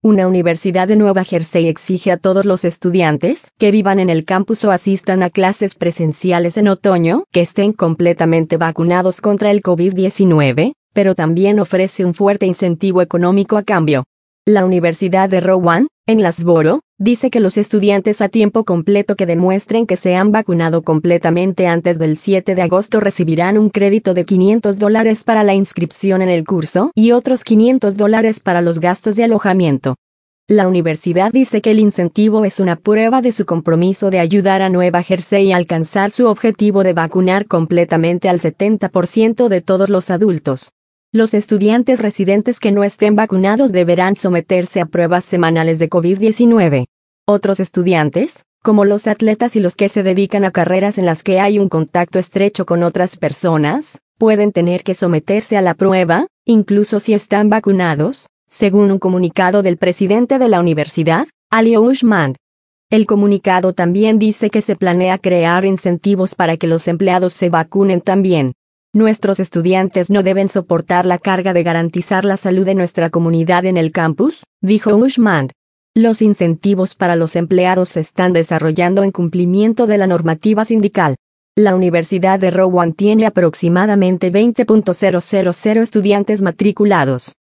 Una universidad de Nueva Jersey exige a todos los estudiantes que vivan en el campus o asistan a clases presenciales en otoño que estén completamente vacunados contra el COVID-19, pero también ofrece un fuerte incentivo económico a cambio. La Universidad de Rowan, en Lasboro, dice que los estudiantes a tiempo completo que demuestren que se han vacunado completamente antes del 7 de agosto recibirán un crédito de $500 para la inscripción en el curso y otros $500 para los gastos de alojamiento. La universidad dice que el incentivo es una prueba de su compromiso de ayudar a Nueva Jersey a alcanzar su objetivo de vacunar completamente al 70% de todos los adultos. Los estudiantes residentes que no estén vacunados deberán someterse a pruebas semanales de COVID-19. Otros estudiantes, como los atletas y los que se dedican a carreras en las que hay un contacto estrecho con otras personas, pueden tener que someterse a la prueba, incluso si están vacunados, según un comunicado del presidente de la universidad, Ali Ousmane. El comunicado también dice que se planea crear incentivos para que los empleados se vacunen también. Nuestros estudiantes no deben soportar la carga de garantizar la salud de nuestra comunidad en el campus, dijo Ousmane. Los incentivos para los empleados se están desarrollando en cumplimiento de la normativa sindical. La Universidad de Rowan tiene aproximadamente 20.000 estudiantes matriculados.